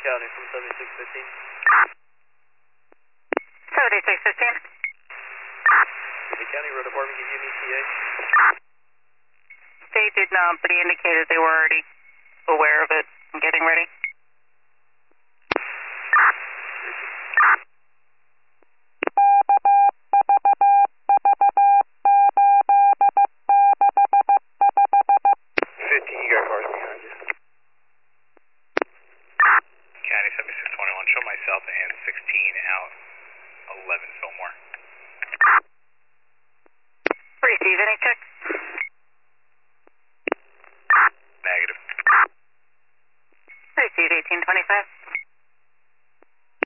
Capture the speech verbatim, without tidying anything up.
County from seventy-six fifteen. seventy-six fifteen. The County Road Department give you an E T A? They did not, but he indicated they were already aware of it and getting ready.